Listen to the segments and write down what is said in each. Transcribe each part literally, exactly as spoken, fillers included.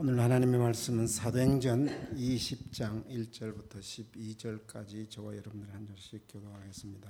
오늘 하나님의 말씀은 사도행전 이십 장 일 절부터 십이 절까지 저와 여러분들 한 절씩 교도하겠습니다.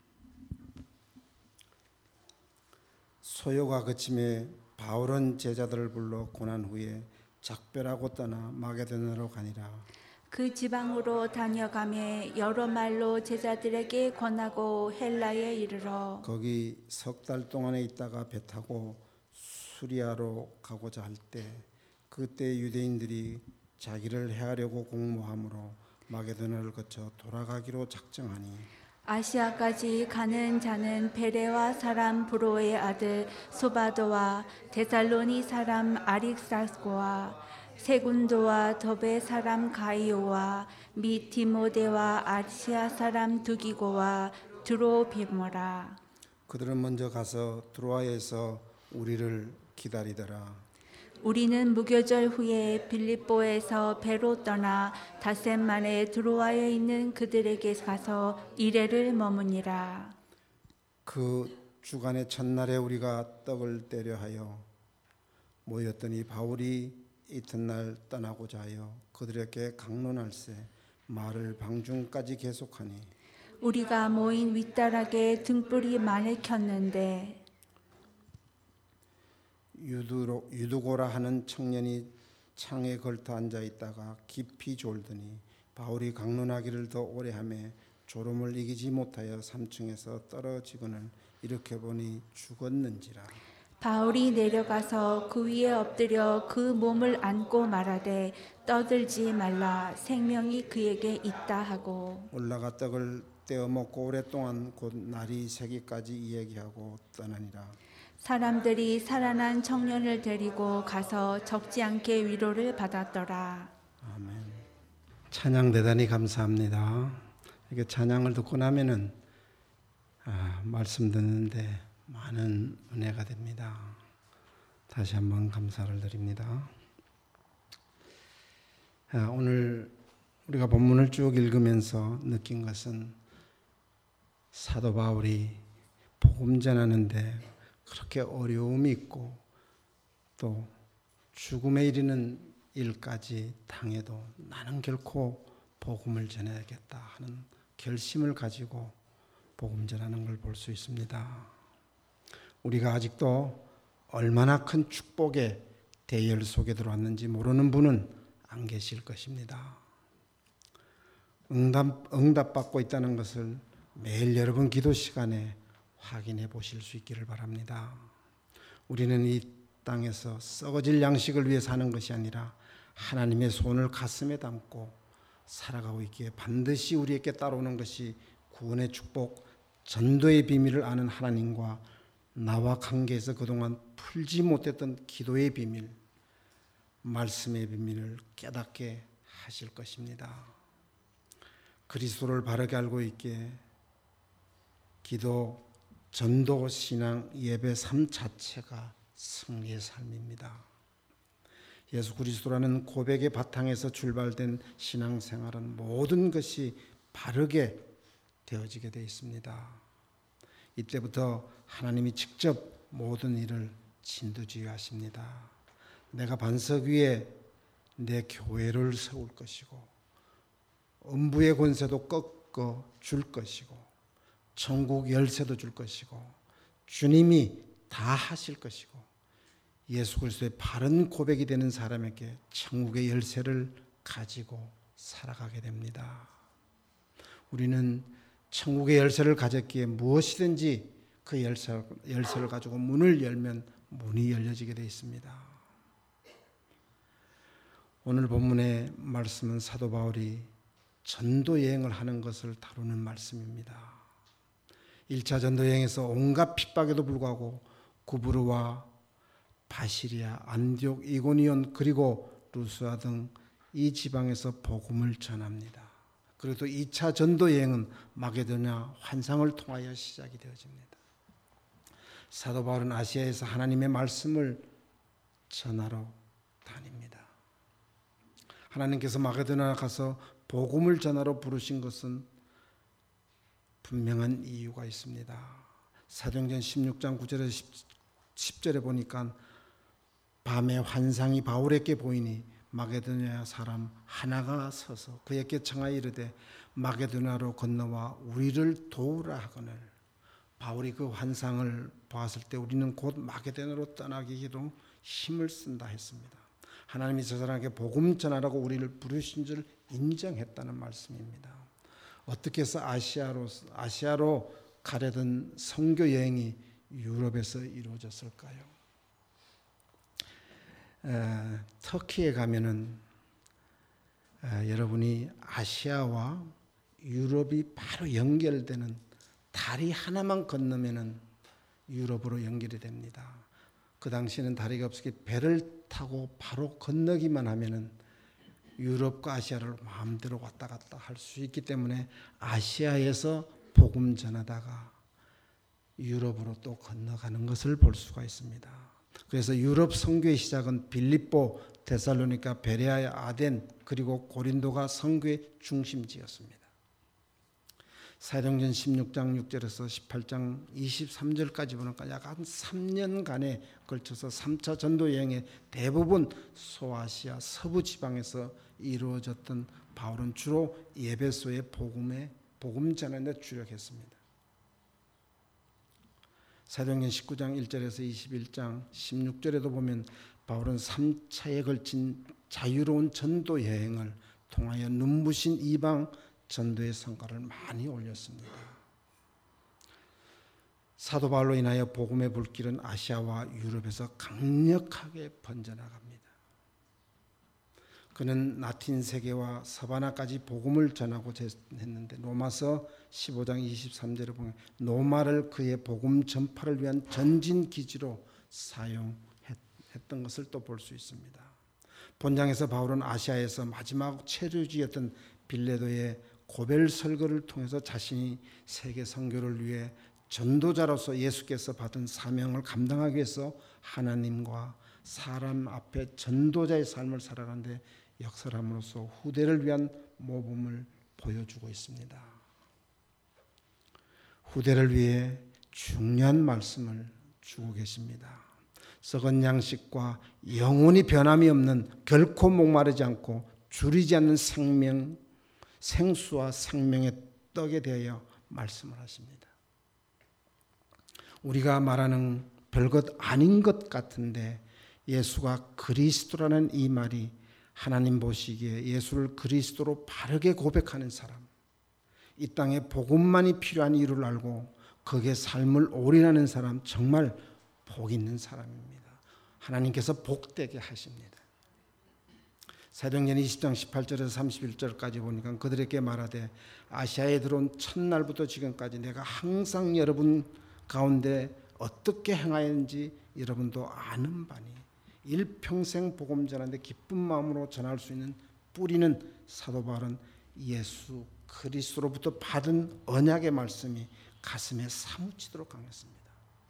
소요가 그침에 바울은 제자들을 불러 고난 후에 작별하고 떠나 마게도냐로 가니라. 그 지방으로 다녀가며 여러 말로 제자들에게 권하고 헬라에 이르러 거기 석 달 동안에 있다가 배 타고 수리아로 가고자 할 때 그때 유대인들이 자기를 해하려고 공모함으로 마게도냐를 거쳐 돌아가기로 작정하니 아시아까지 가는 자는 베레와 사람 브로의 아들 소바도와 데살로니 사람 아릭사스고와 세군도와 더베 사람 가이오와 미 디모데와 아시아 사람 두기고와 드로비모라. 그들은 먼저 가서 드로아에서 우리를 기다리더라. 우리는 무교절 후에 빌립보에서 배로 떠나 닷새 만에 드로아에 있는 그들에게 가서 이레를 머무니라. 그 주간의 첫날에 우리가 떡을 떼려 하여 모였더니 바울이 이튿날 떠나고자 하여 그들에게 강론할세 말을 방중까지 계속하니 우리가 모인 윗다락에 등불이 많이 켰는데 유두로, 유두고라 하는 청년이 창에 걸터 앉아 있다가 깊이 졸더니 바울이 강론하기를 더 오래 하매 졸음을 이기지 못하여 삼층에서 떨어지거늘 이렇게 보니 죽었는지라. 바울이 내려가서 그 위에 엎드려 그 몸을 안고 말하되 떠들지 말라 생명이 그에게 있다 하고 올라가 떡을 떼어 먹고 오랫동안 곧 날이 새기까지 이야기하고 떠나니라. 사람들이 살아난 청년을 데리고 가서 적지 않게 위로를 받았더라. 아멘. 찬양 대단히 감사합니다. 이렇게 찬양을 듣고 나면은 아, 말씀 듣는데 많은 은혜가 됩니다. 다시 한번 감사를 드립니다. 아, 오늘 우리가 본문을 쭉 읽으면서 느낀 것은 사도 바울이 복음 전하는데 그렇게 어려움이 있고 또 죽음에 이르는 일까지 당해도 나는 결코 복음을 전해야겠다 하는 결심을 가지고 복음 전하는 걸 볼 수 있습니다. 우리가 아직도 얼마나 큰 축복의 대열 속에 들어왔는지 모르는 분은 안 계실 것입니다. 응답, 응답받고 있다는 것을 매일 여러분 기도 시간에 확인해 보실 수 있기를 바랍니다. 우리는 이 땅에서 썩어질 양식을 위해 사는 것이 아니라 하나님의 손을 가슴에 담고 살아가고 있기에 반드시 우리에게 따라오는 것이 구원의 축복, 전도의 비밀을 아는 하나님과 나와 관계에서 그동안 풀지 못했던 기도의 비밀, 말씀의 비밀을 깨닫게 하실 것입니다. 그리스도를 바르게 알고 있기에 기도, 전도, 신앙, 예배 삶 자체가 승리의 삶입니다. 예수 그리스도라는 고백의 바탕에서 출발된 신앙생활은 모든 것이 바르게 되어지게 되어 있습니다. 이때부터 하나님이 직접 모든 일을 진두지휘하십니다. 내가 반석 위에 내 교회를 세울 것이고 음부의 권세도 꺾어 줄 것이고 천국 열쇠도 줄 것이고 주님이 다 하실 것이고 예수 그리스도의 바른 고백이 되는 사람에게 천국의 열쇠를 가지고 살아가게 됩니다. 우리는 천국의 열쇠를 가졌기에 무엇이든지 그 열쇠, 열쇠를 가지고 문을 열면 문이 열려지게 되어 있습니다. 오늘 본문의 말씀은 사도 바울이 전도 여행을 하는 것을 다루는 말씀입니다. 일 차 전도 여행에서 온갖 핍박에도 불구하고 구브르와 바시리아, 안디옥, 이고니온 그리고 루스아 등 이 지방에서 복음을 전합니다. 그리고 또 이 차 전도 여행은 마게도냐 환상을 통하여 시작이 되어집니다. 사도 바울은 아시아에서 하나님의 말씀을 전하러 다닙니다. 하나님께서 마게도냐 가서 복음을 전하러 부르신 것은 분명한 이유가 있습니다. 사도행전 십육 장 구 절에서 십 절에 보니까 밤에 환상이 바울에게 보이니 마게도냐 사람 하나가 서서 그에게 청하여 이르되 마게도냐로 건너와 우리를 도우라 하거늘. 바울이 그 환상을 보았을 때 우리는 곧 마게도냐로 떠나기로 힘을 쓴다 했습니다. 하나님이 저 사람에게 복음 전하라고 우리를 부르신 줄 인정했다는 말씀입니다. 어떻게 해서 아시아로 아시아로 가려던 선교 여행이 유럽에서 이루어졌을까요? 에, 터키에 가면은 에, 여러분이 아시아와 유럽이 바로 연결되는 다리 하나만 건너면은 유럽으로 연결이 됩니다. 그 당시에는 다리가 없으니 배를 타고 바로 건너기만 하면은 유럽과 아시아를 마음대로 왔다 갔다 할 수 있기 때문에 아시아에서 복음 전하다가 유럽으로 또 건너가는 것을 볼 수가 있습니다. 그래서 유럽 선교의 시작은 빌립보, 데살로니가, 베레아, 아덴 그리고 고린도가 선교의 중심지였습니다. 사도행전 십육 장 육 절에서 십팔 장 이십삼 절까지 보니까 약 한 삼 년간에 걸쳐서 삼 차 전도 여행의 대부분 소아시아 서부 지방에서 이루어졌던 바울은 주로 에베소의 복음에 복음 전하는 데 주력했습니다. 사도행전 십구 장 일 절에서 이십일 장 십육 절에도 보면 바울은 삼 차에 걸친 자유로운 전도 여행을 통하여 눈부신 이방 전도의 성과를 많이 올렸습니다. 사도 바울로 인하여 복음의 불길은 아시아와 유럽에서 강력하게 번져나갑니다. 그는 라틴 세계와 서바나까지 복음을 전하고 했는데 로마서 십오 장 이십삼 절에 보면 노마를 그의 복음 전파를 위한 전진 기지로 사용했던 것을 또 볼 수 있습니다. 본장에서 바울은 아시아에서 마지막 체류지였던 빌레도의 고벨 설교를 통해서 자신이 세계 선교를 위해 전도자로서 예수께서 받은 사명을 감당하기 위해서 하나님과 사람 앞에 전도자의 삶을 살아가는데 역설함으로써 후대를 위한 모범을 보여주고 있습니다. 후대를 위해 중요한 말씀을 주고 계십니다. 썩은 양식과 영원히 변함이 없는 결코 목마르지 않고 줄이지 않는 생명, 생수와 생명의 떡에 대하여 말씀을 하십니다. 우리가 말하는 별것 아닌 것 같은데 예수가 그리스도라는 이 말이 하나님 보시기에 예수를 그리스도로 바르게 고백하는 사람, 이 땅에 복음만이 필요한 이유를 알고 거기에 삶을 올인하는 사람, 정말 복 있는 사람입니다. 하나님께서 복되게 하십니다. 사도행전 이십 장 십팔 절에서 삼십일 절까지 보니까 그들에게 말하되 아시아에 들어온 첫날부터 지금까지 내가 항상 여러분 가운데 어떻게 행하였는지 여러분도 아는 바니 일평생 복음 전하는데 기쁜 마음으로 전할 수 있는 뿌리는 사도 바울은 예수 그리스도로부터 받은 언약의 말씀이 가슴에 사무치도록 강했습니다.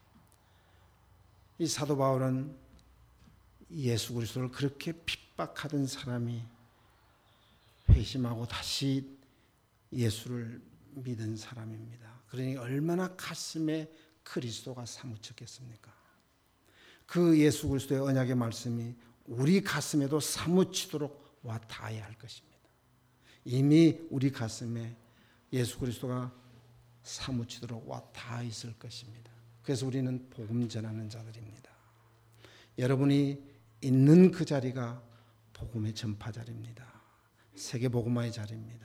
이 사도 바울은 예수 그리스도를 그렇게 핍박하던 사람이 회심하고 다시 예수를 믿은 사람입니다. 그러니 얼마나 가슴에 그리스도가 사무쳤겠습니까? 그 예수 그리스도의 언약의 말씀이 우리 가슴에도 사무치도록 와 닿아야 할 것입니다. 이미 우리 가슴에 예수 그리스도가 사무치도록 와 닿아 있을 것입니다. 그래서 우리는 복음 전하는 자들입니다. 여러분이 있는 그 자리가 복음의 전파 자리입니다. 세계 복음화의 자리입니다.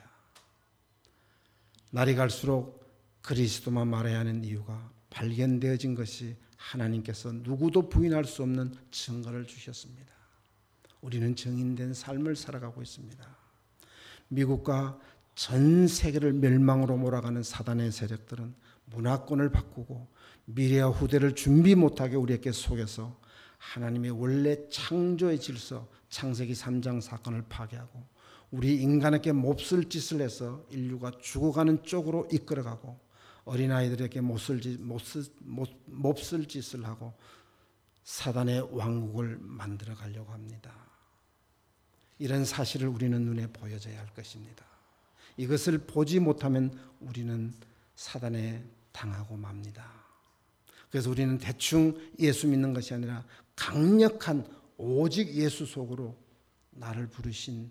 날이 갈수록 그리스도만 말해야 하는 이유가 발견되어진 것이 하나님께서 누구도 부인할 수 없는 증거를 주셨습니다. 우리는 증인된 삶을 살아가고 있습니다. 미국과 전 세계를 멸망으로 몰아가는 사단의 세력들은 문화권을 바꾸고 미래와 후대를 준비 못하게 우리에게 속여서 하나님의 원래 창조의 질서, 창세기 삼 장 사건을 파괴하고 우리 인간에게 몹쓸 짓을 해서 인류가 죽어가는 쪽으로 이끌어가고 어린아이들에게 몹쓸, 짓, 몹쓸, 몹쓸 짓을 하고 사단의 왕국을 만들어 가려고 합니다. 이런 사실을 우리는 눈에 보여줘야 할 것입니다. 이것을 보지 못하면 우리는 사단에 당하고 맙니다. 그래서 우리는 대충 예수 믿는 것이 아니라 강력한 오직 예수 속으로 나를 부르신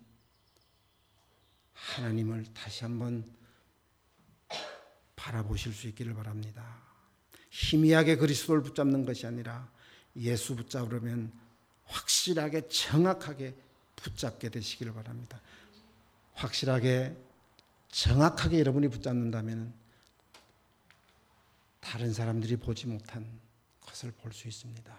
하나님을 다시 한번 바라보실 수 있기를 바랍니다. 희미하게 그리스도를 붙잡는 것이 아니라 예수 붙잡으려면 확실하게 정확하게 붙잡게 되시기를 바랍니다. 확실하게 정확하게 여러분이 붙잡는다면 다른 사람들이 보지 못한 것을 볼 수 있습니다.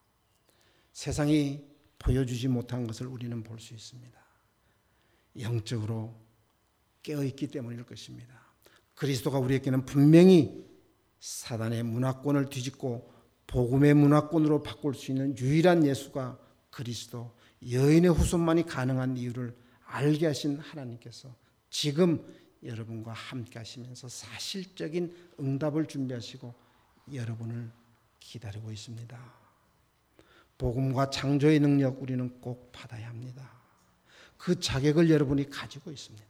세상이 보여주지 못한 것을 우리는 볼 수 있습니다. 영적으로 깨어있기 때문일 것입니다. 그리스도가 우리에게는 분명히 사단의 문화권을 뒤집고 복음의 문화권으로 바꿀 수 있는 유일한 예수가 그리스도, 여인의 후손만이 가능한 이유를 알게 하신 하나님께서 지금 여러분과 함께 하시면서 사실적인 응답을 준비하시고 여러분을 기다리고 있습니다. 복음과 창조의 능력 우리는 꼭 받아야 합니다. 그 자격을 여러분이 가지고 있습니다.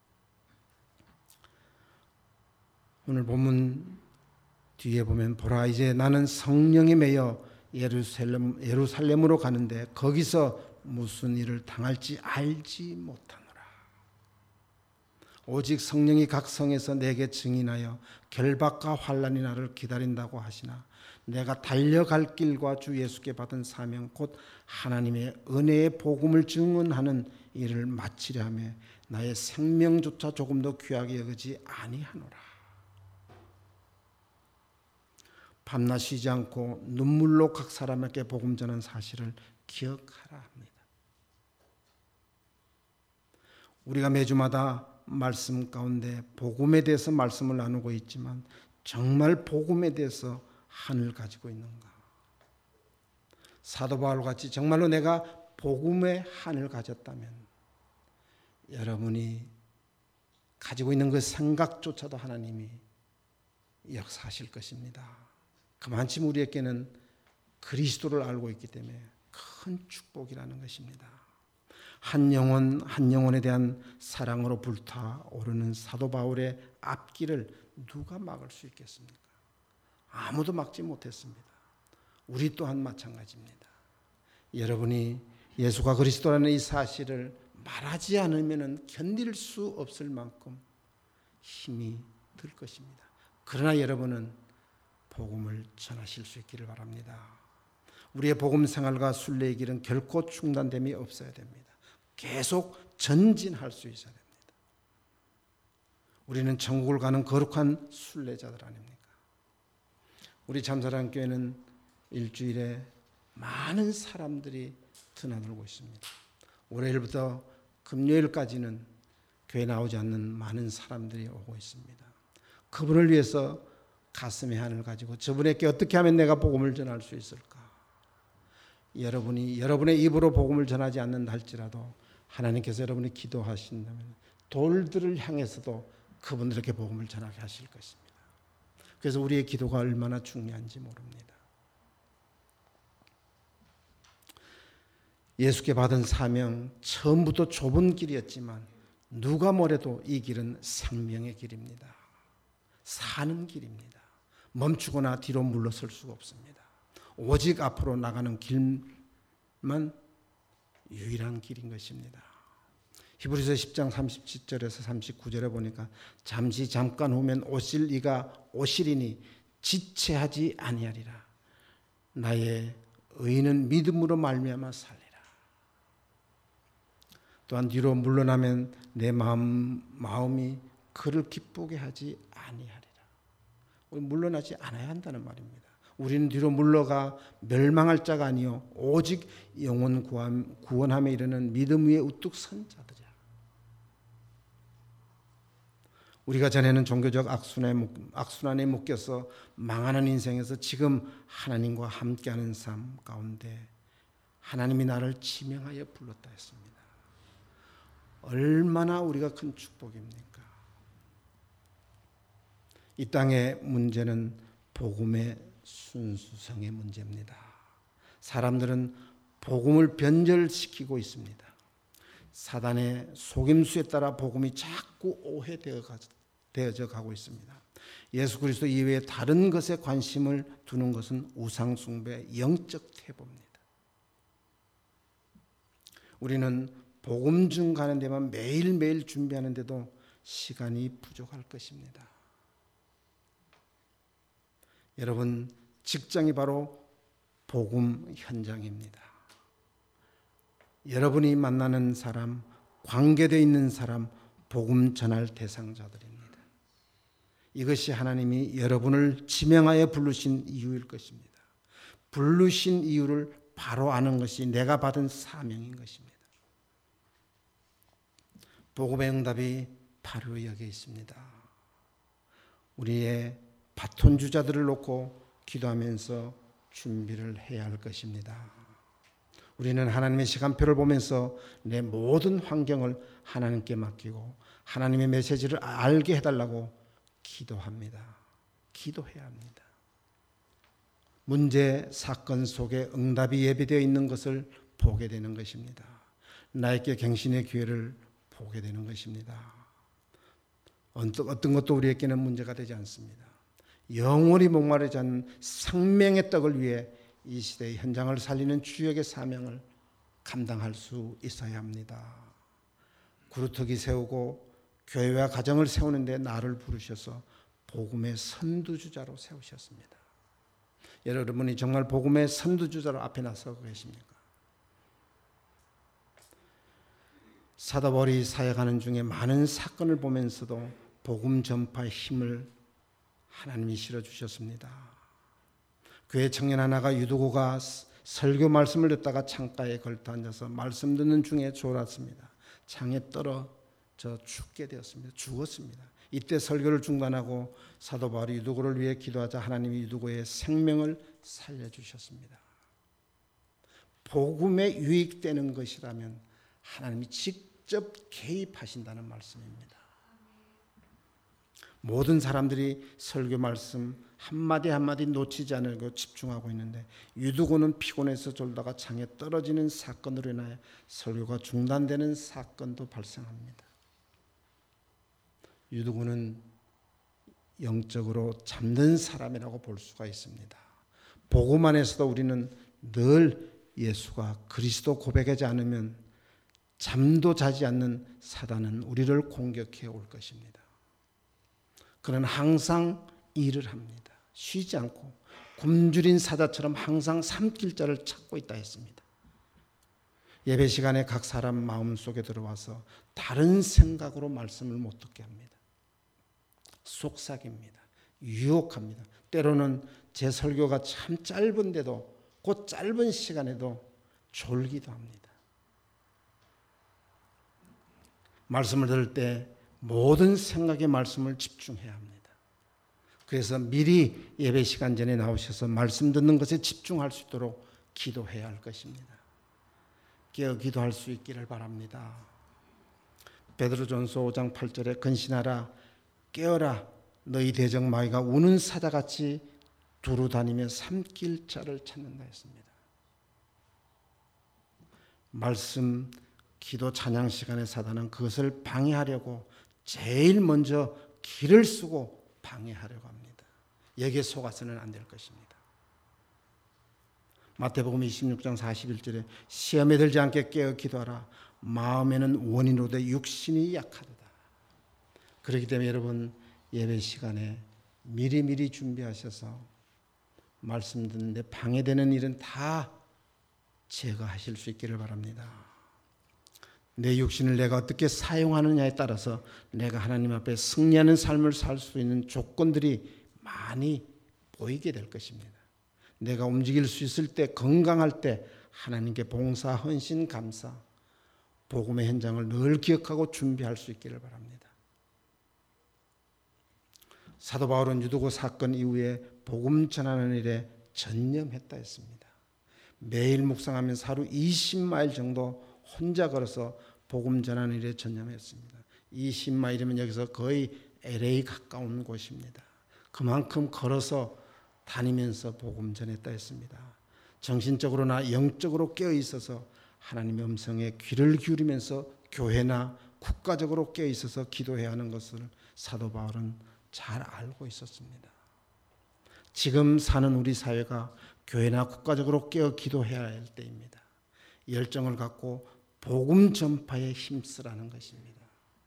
오늘 본문 뒤에 보면 보라 이제 나는 성령에 매여 예루살렘, 예루살렘으로 가는데 거기서 무슨 일을 당할지 알지 못하노라. 오직 성령이 각 성에서 내게 증인하여 결박과 환난이 나를 기다린다고 하시나 내가 달려갈 길과 주 예수께 받은 사명 곧 하나님의 은혜의 복음을 증언하는 일을 마치려 하며 나의 생명조차 조금도 귀하게 여기지 아니하노라. 밤낮 쉬지 않고 눈물로 각 사람에게 복음 전한 사실을 기억하라 합니다. 우리가 매주마다 말씀 가운데 복음에 대해서 말씀을 나누고 있지만 정말 복음에 대해서 한을 가지고 있는가? 사도 바울 같이 정말로 내가 복음의 한을 가졌다면 여러분이 가지고 있는 그 생각조차도 하나님이 역사하실 것입니다. 그만큼 우리에게는 그리스도를 알고 있기 때문에 큰 축복이라는 것입니다. 한 영혼 한 영혼에 대한 사랑으로 불타오르는 사도 바울의 앞길을 누가 막을 수 있겠습니까? 아무도 막지 못했습니다. 우리 또한 마찬가지입니다. 여러분이 예수가 그리스도라는 이 사실을 말하지 않으면 견딜 수 없을 만큼 힘이 들 것입니다. 그러나 여러분은 복음을 전하실 수 있기를 바랍니다. 우리의 복음 생활과 순례의 길은 결코 중단됨이 없어야 됩니다. 계속 전진할 수 있어야 됩니다. 우리는 천국을 가는 거룩한 순례자들 아닙니까? 우리 참사랑교회는 일주일에 많은 사람들이 드나들고 있습니다. 월요일부터 금요일까지는 교회 나오지 않는 많은 사람들이 오고 있습니다. 그분을 위해서 가슴의 한을 가지고 저분에게 어떻게 하면 내가 복음을 전할 수 있을까? 여러분이 여러분의 입으로 복음을 전하지 않는다 할지라도 하나님께서 여러분이 기도하신다면 돌들을 향해서도 그분들에게 복음을 전하게 하실 것입니다. 그래서 우리의 기도가 얼마나 중요한지 모릅니다. 예수께 받은 사명 처음부터 좁은 길이었지만 누가 뭐래도 이 길은 생명의 길입니다. 사는 길입니다. 멈추거나 뒤로 물러설 수가 없습니다. 오직 앞으로 나가는 길만 유일한 길인 것입니다. 히브리서 십 장 삼십칠 절에서 삼십구 절에 보니까 잠시 잠깐 후면 오실 이가 오시리니 지체하지 아니하리라. 나의 의인은 믿음으로 말미암아 살리라. 또한 뒤로 물러나면 내 마음, 마음이 그를 기쁘게 하지 아니하리라. 우리 물러나지 않아야 한다는 말입니다. 우리는 뒤로 물러가 멸망할 자가 아니요 오직 영혼 구함, 구원함에 이르는 믿음 위에 우뚝 선 자들이야. 우리가 전에는 종교적 악순환에, 악순환에 묶여서 망하는 인생에서 지금 하나님과 함께하는 삶 가운데 하나님이 나를 지명하여 불렀다 했습니다. 얼마나 우리가 큰 축복입니까? 이 땅의 문제는 복음의 순수성의 문제입니다. 사람들은 복음을 변절시키고 있습니다. 사단의 속임수에 따라 복음이 자꾸 오해되어져 가고 있습니다. 예수 그리스도 이외에 다른 것에 관심을 두는 것은 우상 숭배, 영적 태보입니다. 우리는 복음 중 가는 데만 매일매일 준비하는데도 시간이 부족할 것입니다. 여러분, 직장이 바로 복음 현장입니다. 여러분이 만나는 사람, 관계되어 있는 사람, 복음 전할 대상자들입니다. 이것이 하나님이 여러분을 지명하여 부르신 이유일 것입니다. 부르신 이유를 바로 아는 것이 내가 받은 사명인 것입니다. 복음의 응답이 바로 여기에 있습니다. 우리의 바톤 주자들을 놓고 기도하면서 준비를 해야 할 것입니다. 우리는 하나님의 시간표를 보면서 내 모든 환경을 하나님께 맡기고 하나님의 메시지를 알게 해달라고 기도합니다. 기도해야 합니다. 문제, 사건 속에 응답이 예비되어 있는 것을 보게 되는 것입니다. 나에게 갱신의 기회를 보게 되는 것입니다. 어떤 것도 우리에게는 문제가 되지 않습니다. 영원히 목마르지 않는 생명의 떡을 위해 이 시대의 현장을 살리는 주역의 사명을 감당할 수 있어야 합니다. 구루터기 세우고 교회와 가정을 세우는데 나를 부르셔서 복음의 선두주자로 세우셨습니다. 여러분이 정말 복음의 선두주자로 앞에 나서고 계십니까? 사도 바울이 사역하는 중에 많은 사건을 보면서도 복음 전파의 힘을 하나님이 실어주셨습니다. 교회 청년 하나가 유두고가 설교 말씀을 듣다가 창가에 걸터 앉아서 말씀 듣는 중에 졸았습니다. 창에 떨어져 죽게 되었습니다. 죽었습니다. 이때 설교를 중단하고 사도 바울이 유두고를 위해 기도하자 하나님이 유두고의 생명을 살려주셨습니다. 복음에 유익되는 것이라면 하나님이 직접 개입하신다는 말씀입니다. 모든 사람들이 설교 말씀 한마디 한마디 놓치지 않으려고 집중하고 있는데 유두고는 피곤해서 졸다가 창에 떨어지는 사건으로 인하여 설교가 중단되는 사건도 발생합니다. 유두고는 영적으로 잠든 사람이라고 볼 수가 있습니다. 복음 안에서도 우리는 늘 예수가 그리스도 고백하지 않으면 잠도 자지 않는 사단은 우리를 공격해 올 것입니다. 그는 항상 일을 합니다. 쉬지 않고 굶주린 사자처럼 항상 삼킬 자를 찾고 있다 했습니다. 예배 시간에 각 사람 마음속에 들어와서 다른 생각으로 말씀을 못 듣게 합니다. 속삭입니다. 유혹합니다. 때로는 제 설교가 참 짧은데도 그 짧은 시간에도 졸기도 합니다. 말씀을 들을 때 모든 생각의 말씀을 집중해야 합니다. 그래서 미리 예배 시간 전에 나오셔서 말씀 듣는 것에 집중할 수 있도록 기도해야 할 것입니다. 깨어 기도할 수 있기를 바랍니다. 베드로전서 오 장 팔 절에 근신하라 깨어라 너희 대적 마귀가 우는 사자같이 두루 다니며 삼킬 자를 찾는다 했습니다. 말씀, 기도, 찬양 시간에 사단은 그것을 방해하려고 제일 먼저 길을 쓰고 방해하려고 합니다. 여기에 속아서는 안 될 것입니다. 마태복음 이십육 장 사십일 절에 시험에 들지 않게 깨어 기도하라. 마음에는 원인으로 돼 육신이 약하도다. 그렇기 때문에 여러분 예배 시간에 미리미리 준비하셔서 말씀 듣는데 방해되는 일은 다 제거하실 수 있기를 바랍니다. 내 육신을 내가 어떻게 사용하느냐에 따라서 내가 하나님 앞에 승리하는 삶을 살 수 있는 조건들이 많이 보이게 될 것입니다. 내가 움직일 수 있을 때, 건강할 때 하나님께 봉사, 헌신, 감사, 복음의 현장을 늘 기억하고 준비할 수 있기를 바랍니다. 사도 바울은 유두고 사건 이후에 복음 전하는 일에 전념했다 했습니다. 매일 묵상하면서 하루 이십 마일 정도 혼자 걸어서 복음 전하는 일에 전념했습니다. 이십 마일이면 여기서 거의 엘에이 가까운 곳입니다. 그만큼 걸어서 다니면서 복음 전했다 했습니다. 정신적으로나 영적으로 깨어 있어서 하나님의 음성에 귀를 기울이면서 교회나 국가적으로 깨어 있어서 기도해야 하는 것을 사도 바울은 잘 알고 있었습니다. 지금 사는 우리 사회가 교회나 국가적으로 깨어 기도해야 할 때입니다. 열정을 갖고 복음 전파에 힘쓰라는 것입니다.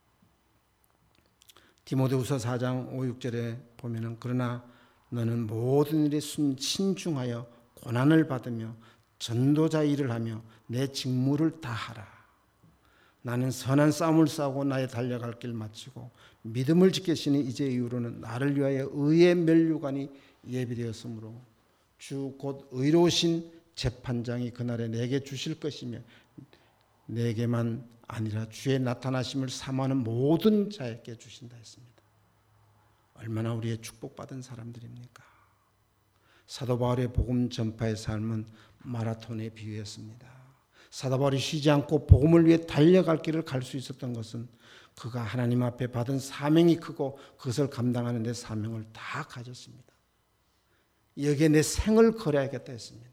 디모데후서 사 장 오, 육 절에 보면은 그러나 너는 모든 일에 신중하여 고난을 받으며 전도자 일을 하며 내 직무를 다하라. 나는 선한 싸움을 싸우고 나의 달려갈 길 마치고 믿음을 지켰으니 이제 이후로는 나를 위하여 의의 면류관이 예비되었으므로 주 곧 의로우신 재판장이 그날에 내게 주실 것이며 내게만 아니라 주의 나타나심을 사모하는 모든 자에게 주신다 했습니다. 얼마나 우리의 축복받은 사람들입니까? 사도 바울의 복음 전파의 삶은 마라톤에 비유했습니다. 사도 바울이 쉬지 않고 복음을 위해 달려갈 길을 갈 수 있었던 것은 그가 하나님 앞에 받은 사명이 크고 그것을 감당하는 데 사명을 다 가졌습니다. 여기에 내 생을 걸어야겠다 했습니다.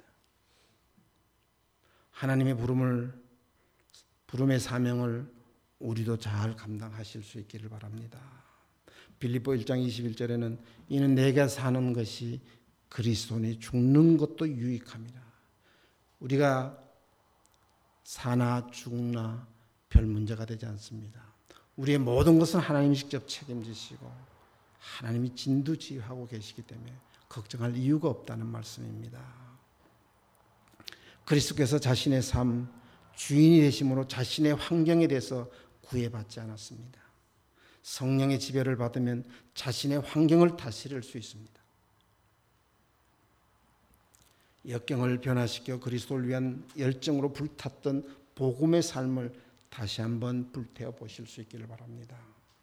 하나님의 부름을 부름의 사명을 우리도 잘 감당하실 수 있기를 바랍니다. 빌립보 일 장 이십일 절에는 이는 내가 사는 것이 그리스도니 죽는 것도 유익함이라. 우리가 사나 죽나 별 문제가 되지 않습니다. 우리의 모든 것은 하나님이 직접 책임지시고 하나님이 진두지휘하고 계시기 때문에 걱정할 이유가 없다는 말씀입니다. 그리스도께서 자신의 삶 주인이 되심으로 자신의 환경에 대해서 구애받지 않았습니다. 성령의 지배를 받으면 자신의 환경을 다스릴 수 있습니다. 역경을 변화시켜 그리스도를 위한 열정으로 불탔던 복음의 삶을 다시 한번 불태워 보실 수 있기를 바랍니다.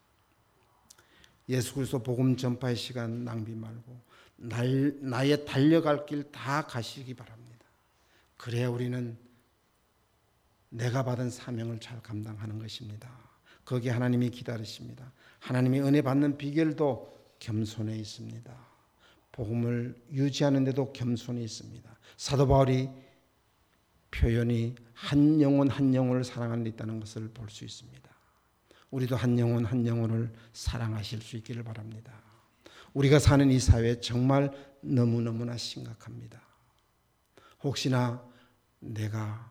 예수 그리스도 복음 전파의 시간 낭비 말고 날, 나의 달려갈 길 다 가시기 바랍니다. 그래야 우리는 내가 받은 사명을 잘 감당하는 것입니다. 거기에 하나님이 기다리십니다. 하나님의 은혜 받는 비결도 겸손에 있습니다. 복음을 유지하는 데도 겸손이 있습니다. 사도 바울이 표현이 한 영혼 한 영혼을 사랑하는 데 있다는 것을 볼 수 있습니다. 우리도 한 영혼 한 영혼을 사랑하실 수 있기를 바랍니다. 우리가 사는 이 사회 정말 너무너무나 심각합니다. 혹시나 내가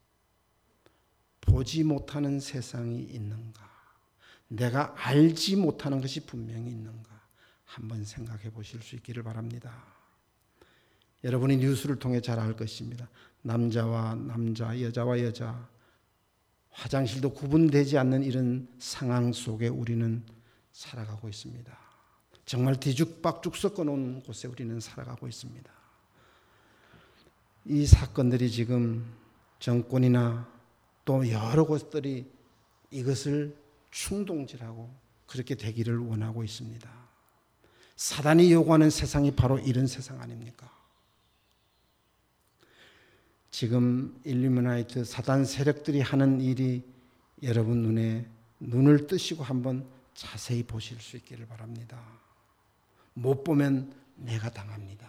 보지 못하는 세상이 있는가? 내가 알지 못하는 것이 분명히 있는가? 한번 생각해 보실 수 있기를 바랍니다. 여러분이 뉴스를 통해 잘 알 것입니다. 남자와 남자, 여자와 여자, 화장실도 구분되지 않는 이런 상황 속에 우리는 살아가고 있습니다. 정말 뒤죽박죽 섞어놓은 곳에 우리는 살아가고 있습니다. 이 사건들이 지금 정권이나 또 여러 곳들이 이것을 충동질하고 그렇게 되기를 원하고 있습니다. 사단이 요구하는 세상이 바로 이런 세상 아닙니까? 지금 일루미나이트 사단 세력들이 하는 일이 여러분 눈에 눈을 뜨시고 한번 자세히 보실 수 있기를 바랍니다. 못 보면 내가 당합니다.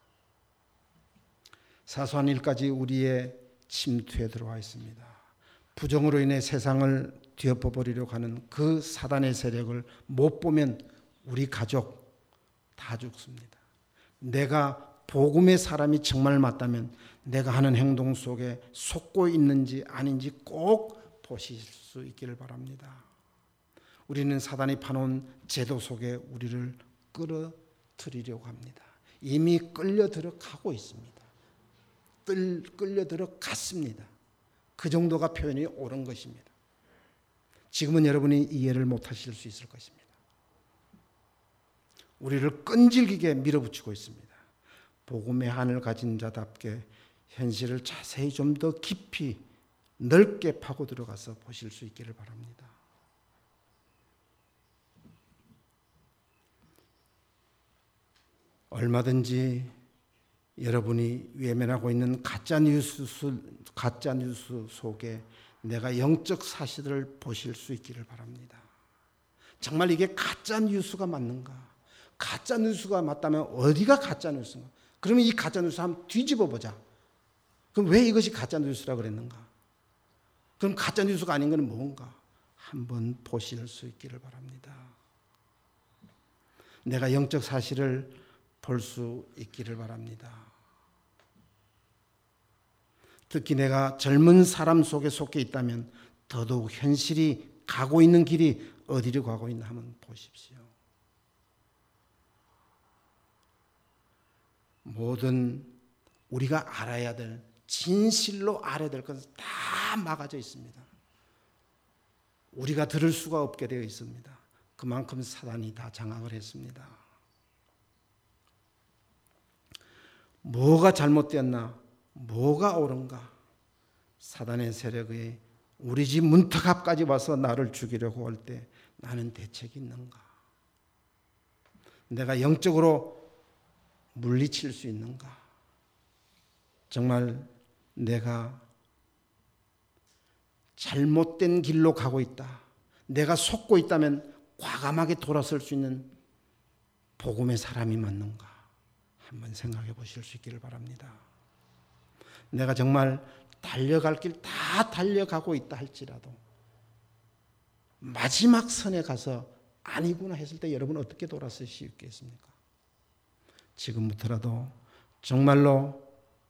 사소한 일까지 우리의 침투에 들어와 있습니다. 부정으로 인해 세상을 뒤엎어버리려고 하는 그 사단의 세력을 못 보면 우리 가족 다 죽습니다. 내가 복음의 사람이 정말 맞다면 내가 하는 행동 속에 속고 있는지 아닌지 꼭 보실 수 있기를 바랍니다. 우리는 사단이 파놓은 제도 속에 우리를 끌어들이려고 합니다. 이미 끌려 들어가고 있습니다. 끌, 끌려 들어갔습니다. 그 정도가 표현이 옳은 것입니다. 지금은 여러분이 이해를 못하실 수 있을 것입니다. 우리를 끈질기게 밀어붙이고 있습니다. 복음의 한을 가진 자답게 현실을 자세히 좀 더 깊이 넓게 파고 들어가서 보실 수 있기를 바랍니다. 얼마든지 여러분이 외면하고 있는 가짜 뉴스, 가짜 뉴스 속에 내가 영적 사실을 보실 수 있기를 바랍니다. 정말 이게 가짜 뉴스가 맞는가? 가짜 뉴스가 맞다면 어디가 가짜 뉴스인가? 그러면 이 가짜 뉴스 한번 뒤집어 보자. 그럼 왜 이것이 가짜 뉴스라 그랬는가? 그럼 가짜 뉴스가 아닌 것은 뭔가? 한번 보실 수 있기를 바랍니다. 내가 영적 사실을 볼 수 있기를 바랍니다. 특히 내가 젊은 사람 속에 속해 있다면 더더욱 현실이 가고 있는 길이 어디로 가고 있나 한번 보십시오. 모든 우리가 알아야 될, 진실로 알아야 될 것은 다 막아져 있습니다. 우리가 들을 수가 없게 되어 있습니다. 그만큼 사단이 다 장악을 했습니다. 뭐가 잘못되었나, 뭐가 옳은가, 사단의 세력이 우리 집 문턱 앞까지 와서 나를 죽이려고 할 때 나는 대책이 있는가? 내가 영적으로 물리칠 수 있는가? 정말 내가 잘못된 길로 가고 있다, 내가 속고 있다면 과감하게 돌아설 수 있는 복음의 사람이 맞는가? 한번 생각해 보실 수 있기를 바랍니다. 내가 정말 달려갈 길 다 달려가고 있다 할지라도 마지막 선에 가서 아니구나 했을 때 여러분 어떻게 돌아설 수 있겠습니까? 지금부터라도 정말로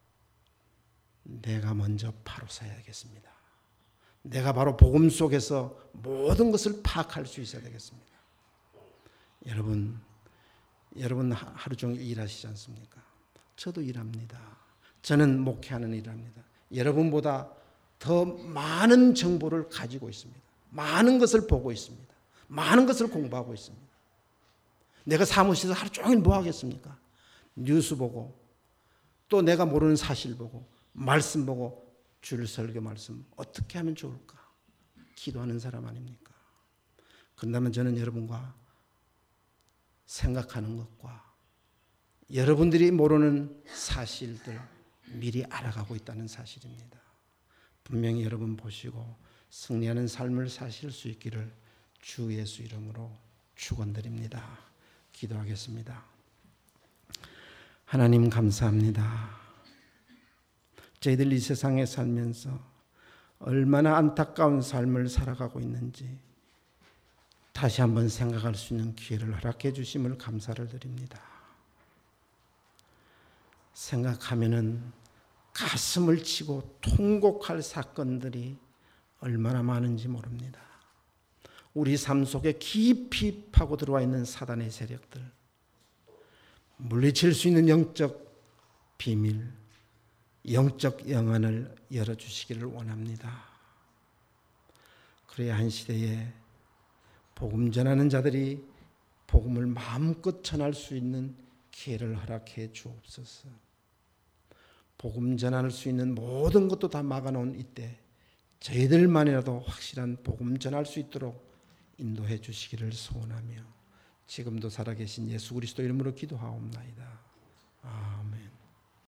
내가 먼저 바로 서야겠습니다. 내가 바로 복음 속에서 모든 것을 파악할 수 있어야 되겠습니다. 여러분, 여러분 하루 종일 일하시지 않습니까? 저도 일합니다. 저는 목회하는 일을 합니다. 여러분보다 더 많은 정보를 가지고 있습니다. 많은 것을 보고 있습니다. 많은 것을 공부하고 있습니다. 내가 사무실에서 하루 종일 뭐 하겠습니까? 뉴스 보고, 또 내가 모르는 사실 보고, 말씀 보고, 줄 설교 말씀 어떻게 하면 좋을까? 기도하는 사람 아닙니까? 그런다면 저는 여러분과 생각하는 것과 여러분들이 모르는 사실들 미리 알아가고 있다는 사실입니다. 분명히 여러분 보시고 승리하는 삶을 사실 수 있기를 주 예수 이름으로 축원드립니다. 기도하겠습니다. 하나님 감사합니다. 저희들 이 세상에 살면서 얼마나 안타까운 삶을 살아가고 있는지 다시 한번 생각할 수 있는 기회를 허락해 주심을 감사를 드립니다. 생각하면은 가슴을 치고 통곡할 사건들이 얼마나 많은지 모릅니다. 우리 삶 속에 깊이 파고 들어와 있는 사단의 세력들, 물리칠 수 있는 영적 비밀, 영적 영안을 열어주시기를 원합니다. 그래야 한 시대에 복음 전하는 자들이 복음을 마음껏 전할 수 있는 기회를 허락해 주옵소서. 복음 전할 수 있는 모든 것도 다 막아놓은 이때 저희들만이라도 확실한 복음 전할 수 있도록 인도해 주시기를 소원하며 지금도 살아계신 예수 그리스도 이름으로 기도하옵나이다.